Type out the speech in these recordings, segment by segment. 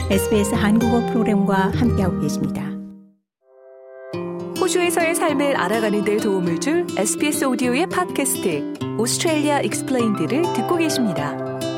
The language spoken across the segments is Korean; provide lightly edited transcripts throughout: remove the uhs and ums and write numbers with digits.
SBS 한국어 프로그램과 함께하고 계십니다. 호주에서의 삶을 알아가는 데 도움을 줄 SBS 오디오의 팟캐스트 오스트레일리아 익스플레인드를 듣고 계십니다.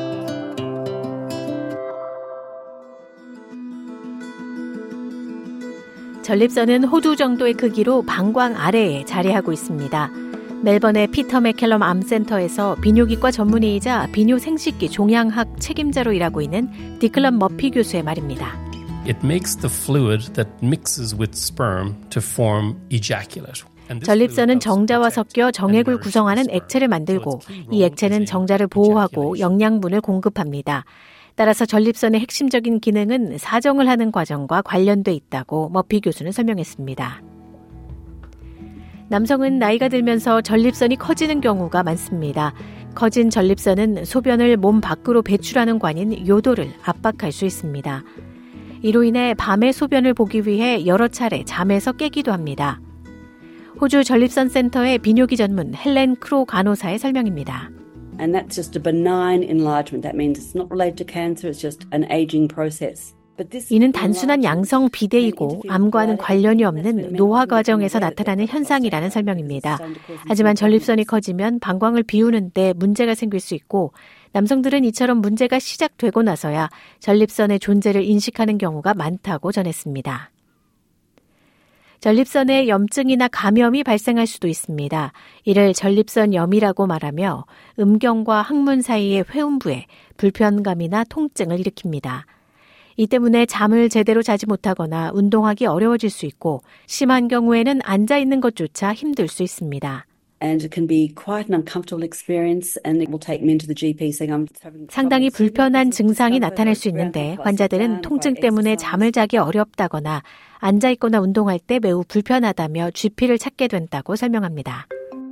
전립선은 호두 정도의 크기로 방광 아래에 자리하고 있습니다. 멜번의 피터 맥켈럼 암센터에서 비뇨기과 전문의이자 비뇨 생식기 종양학 책임자로 일하고 있는 디클런 머피 교수의 말입니다. It makes the fluid that mixes with sperm to form ejaculate. 전립선은 정자와 섞여 정액을 구성하는 액체를 만들고 이 액체는 정자를 보호하고 영양분을 공급합니다. 따라서 전립선의 핵심적인 기능은 사정을 하는 과정과 관련돼 있다고 머피 교수는 설명했습니다. 남성은 나이가 들면서 전립선이 커지는 경우가 많습니다. 커진 전립선은 소변을 몸 밖으로 배출하는 관인 요도를 압박할 수 있습니다. 이로 인해 밤에 소변을 보기 위해 여러 차례 잠에서 깨기도 합니다. 호주 전립선 센터의 비뇨기 전문 헬렌 크로 간호사의 설명입니다. And that's just a benign enlargement. That means it's not related to cancer, it's just an aging process. 이는 단순한 양성 비대이고 암과는 관련이 없는 노화 과정에서 나타나는 현상이라는 설명입니다. 하지만 전립선이 커지면 방광을 비우는 데 문제가 생길 수 있고 남성들은 이처럼 문제가 시작되고 나서야 전립선의 존재를 인식하는 경우가 많다고 전했습니다. 전립선에 염증이나 감염이 발생할 수도 있습니다. 이를 전립선염이라고 말하며 음경과 항문 사이의 회음부에 불편감이나 통증을 일으킵니다. 이 때문에 잠을 제대로 자지 못하거나 운동하기 어려워질 수 있고 심한 경우에는 앉아 있는 것조차 힘들 수 있습니다. And it can be quite an uncomfortable experience and it will take men to the GP saying I'm having 상당히 불편한 증상이 나타날 수 있는데 환자들은 통증 때문에 잠을 자기 어렵다거나 앉아 있거나 운동할 때 매우 불편하다며 GP를 찾게 된다고 설명합니다.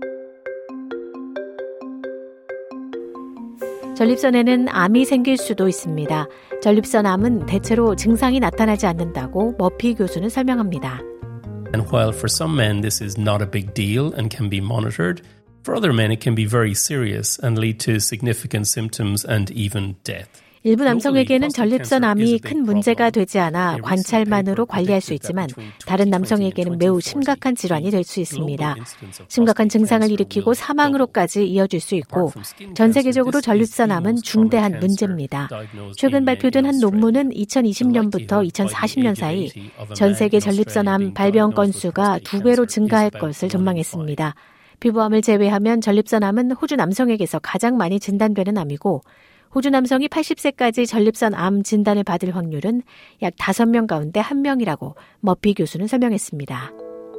전립선에는 암이 생길 수도 있습니다. 전립선암은 대체로 증상이 나타나지 않는다고 머피 교수는 설명합니다. And while for some men this is not a big deal and can be monitored, for other men it can be very serious and lead to significant symptoms and even death. 일부 남성에게는 전립선암이 큰 문제가 되지 않아 관찰만으로 관리할 수 있지만 다른 남성에게는 매우 심각한 질환이 될 수 있습니다. 심각한 증상을 일으키고 사망으로까지 이어질 수 있고 전 세계적으로 전립선암은 중대한 문제입니다. 최근 발표된 한 논문은 2020년부터 2040년 사이 전 세계 전립선암 발병 건수가 2배로 증가할 것을 전망했습니다. 피부암을 제외하면 전립선암은 호주 남성에게서 가장 많이 진단되는 암이고 호주 남성이 80세까지 전립선암 진단을 받을 확률은 약 5명 가운데 1명이라고 머피 교수는 설명했습니다.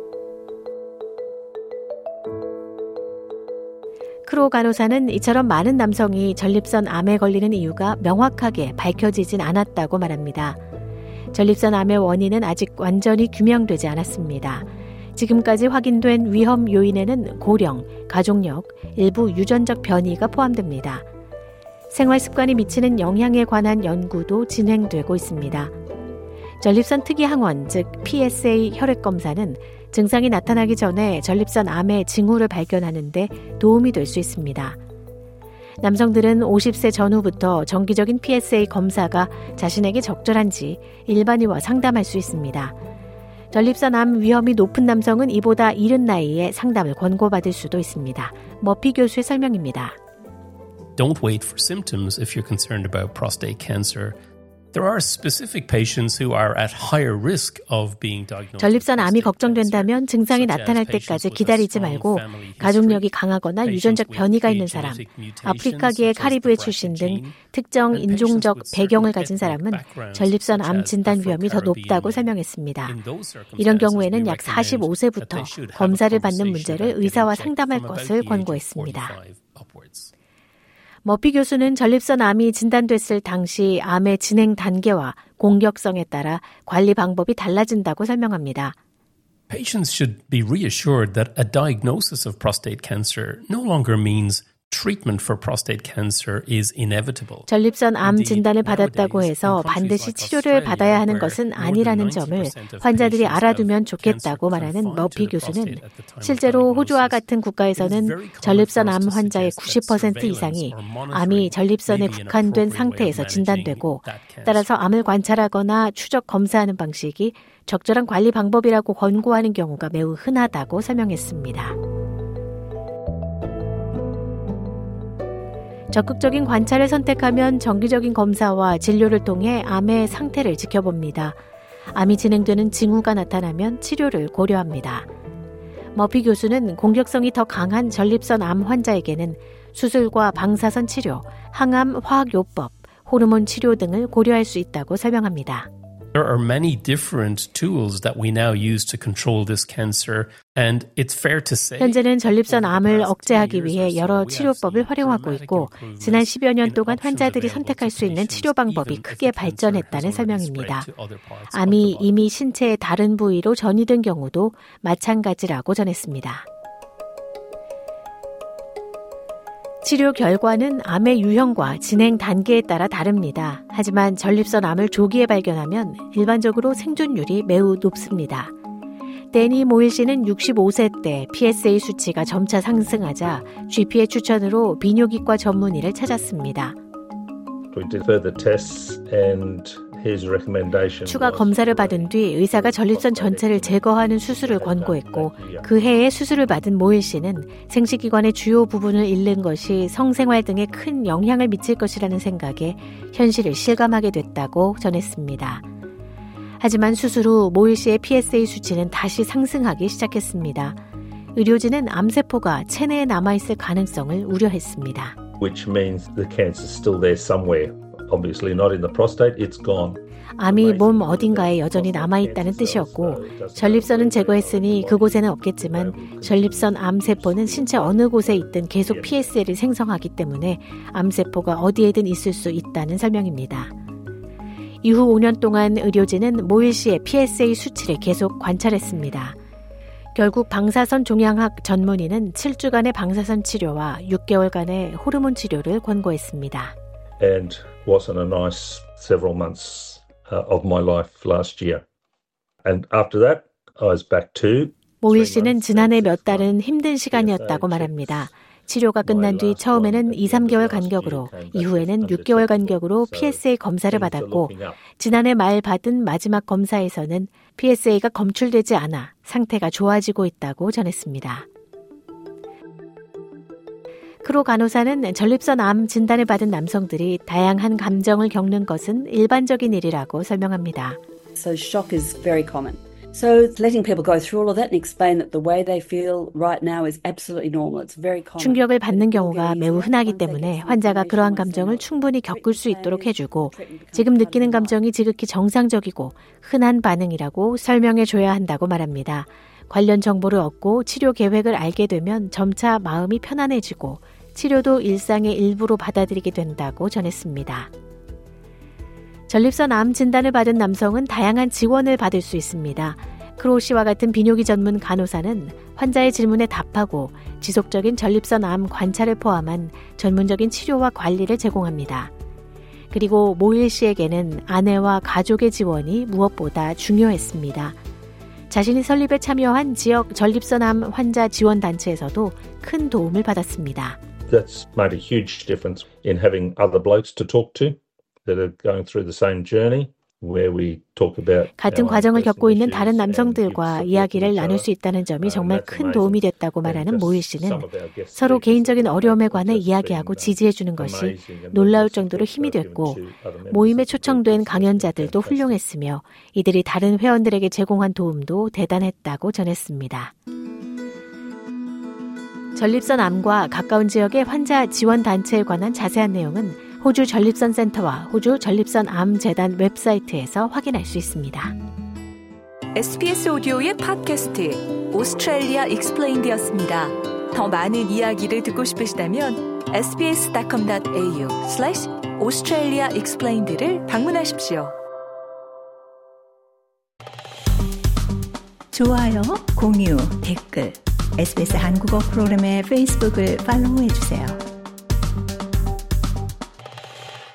크로 간호사는 이처럼 많은 남성이 전립선암에 걸리는 이유가 명확하게 밝혀지진 않았다고 말합니다. 전립선암의 원인은 아직 완전히 규명되지 않았습니다. 지금까지 확인된 위험 요인에는 고령, 가족력, 일부 유전적 변이가 포함됩니다. 생활 습관이 미치는 영향에 관한 연구도 진행되고 있습니다. 전립선 특이항원, 즉 PSA 혈액 검사는 증상이 나타나기 전에 전립선 암의 징후를 발견하는 데 도움이 될 수 있습니다. 남성들은 50세 전후부터 정기적인 PSA 검사가 자신에게 적절한지 일반의와 상담할 수 있습니다. 전립선암 위험이 높은 남성은 이보다 이른 나이에 상담을 권고받을 수도 있습니다. 머피 교수의 설명입니다. Don't wait for symptoms if you're concerned about prostate cancer. There are specific patients who are at higher risk of being diagnosed. 전립선암이 걱정된다면 증상이 나타날 때까지 기다리지 말고 가족력이 강하거나 유전적 변이가 있는 사람, 아프리카계 카리브해 출신 등 특정 인종적 배경을 가진 사람은 전립선암 진단 위험이 더 높다고 설명했습니다. 이런 경우에는 약 45세부터 검사를 받는 문제를 의사와 상담할 것을 권고했습니다. 머피 교수는 전립선암이 진단됐을 당시 암의 진행 단계와 공격성에 따라 관리 방법이 달라진다고 설명합니다. Patients should be reassured that a diagnosis of prostate cancer no longer means treatment for prostate cancer is inevitable. 전립선 암 진단을 받았다고 해서 반드시 치료를 받아야 하는 것은 아니라는 점을 환자들이 알아두면 좋겠다고 말하는 머피 교수는 실제로 호주와 같은 국가에서는 전립선 암 환자의 90% 이상이 암이 전립선에 국한된 상태에서 진단되고 따라서 암을 관찰하거나 추적 검사하는 방식이 적절한 관리 방법이라고 권고하는 경우가 매우 흔하다고 설명했습니다. 적극적인 관찰을 선택하면 정기적인 검사와 진료를 통해 암의 상태를 지켜봅니다. 암이 진행되는 징후가 나타나면 치료를 고려합니다. 머피 교수는 공격성이 더 강한 전립선 암 환자에게는 수술과 방사선 치료, 항암 화학요법, 호르몬 치료 등을 고려할 수 있다고 설명합니다. There are many different tools that we now use to control this cancer, and it's fair to say. 현재는 전립선 암을 억제하기 위해 여러 치료법을 활용하고 있고 지난 10여 년 동안 환자들이 선택할 수 있는 치료 방법이 크게 발전했다는 설명입니다. 암이 이미 신체의 다른 부위로 전이된 경우도 마찬가지라고 전했습니다. 치료 결과는 암의 유형과 진행 단계에 따라 다릅니다. 하지만 전립선 암을 조기에 발견하면 일반적으로 생존율이 매우 높습니다. 데니 모일 씨는 65세 때 PSA 수치가 점차 상승하자 GP의 추천으로 비뇨기과 전문의를 찾았습니다. 추가 검사를 받은 뒤 의사가 전립선 전체를 제거하는 수술을 권고했고 그 해에 수술을 받은 모일 씨는 생식기관의 주요 부분을 잃는 것이 성생활 등에 큰 영향을 미칠 것이라는 생각에 현실을 실감하게 됐다고 전했습니다. 하지만 수술 후 모일 씨의 PSA 수치는 다시 상승하기 시작했습니다. 의료진은 암세포가 체내에 남아있을 가능성을 우려했습니다. Which means the cancer is still there somewhere. Obviously not in the prostate, it's gone. 암이 몸 어딘가에 여전히 남아있다는 뜻이었고 전립선은 제거했으니 그곳에는 없겠지만 전립선 암세포는 신체 어느 곳에 있든 계속 PSA를 생성하기 때문에 암세포가 어디에든 있을 수 있다는 설명입니다. 이후 5년 동안 의료진은 모일 씨의 PSA 수치를 계속 관찰했습니다. 결국 방사선 종양학 전문의는 7주간의 방사선 치료와 6개월간의 호르몬 치료를 권고했습니다. And wasn't a nice several months of my life last year. And after that, I was back to. 모일 씨는 지난해 몇 달은 힘든 시간이었다고 말합니다. 치료가 끝난 뒤 처음에는 2-3개월 간격으로, 이후에는 6개월 간격으로 PSA 검사를 받았고 지난해 말 받은 마지막 검사에서는 PSA가 검출되지 않아 상태가 좋아지고 있다고 전했습니다. 크로 간호사는 전립선 암 진단을 받은 남성들이 다양한 감정을 겪는 것은 일반적인 일이라고 설명합니다. So shock is very common. So letting people go through all of that and explain that the way they feel right now is absolutely normal. It's very common. 충격을 받는 경우가 매우 흔하기 때문에 환자가 그러한 감정을 충분히 겪을 수 있도록 해주고 지금 느끼는 감정이 지극히 정상적이고 흔한 반응이라고 설명해 줘야 한다고 말합니다. 관련 정보를 얻고 치료 계획을 알게 되면 점차 마음이 편안해지고 치료도 일상의 일부로 받아들이게 된다고 전했습니다. 전립선 암 진단을 받은 남성은 다양한 지원을 받을 수 있습니다. 크로 씨와 같은 비뇨기 전문 간호사는 환자의 질문에 답하고 지속적인 전립선 암 관찰을 포함한 전문적인 치료와 관리를 제공합니다. 그리고 모일 씨에게는 아내와 가족의 지원이 무엇보다 중요했습니다. 자신이 설립에 참여한 지역 전립선암 환자 지원 단체에서도 큰 도움을 받았습니다. That's made a huge difference in having other blokes to talk to that are going through the same journey. 같은 과정을 겪고 있는 다른 남성들과 이야기를 나눌 수 있다는 점이 정말 큰 도움이 됐다고 말하는 모일 씨는 서로 개인적인 어려움에 관해 이야기하고 지지해 주는 것이 놀라울 정도로 힘이 됐고 모임에 초청된 강연자들도 훌륭했으며 이들이 다른 회원들에게 제공한 도움도 대단했다고 전했습니다. 전립선 암과 가까운 지역의 환자 지원 단체에 관한 자세한 내용은 호주 전립선 센터와 호주 전립선 암 재단 웹사이트에서 확인할 수 있습니다. SBS 오디오의 팟캐스트 오스트레일리아 익스플레인드였습니다. 더 많은 이야기를 듣고 싶으시다면 sbs.com.au/Australia Explained를 방문하십시오. 좋아요, 공유, 댓글 SBS 한국어 프로그램의 페이스북을 팔로우해주세요.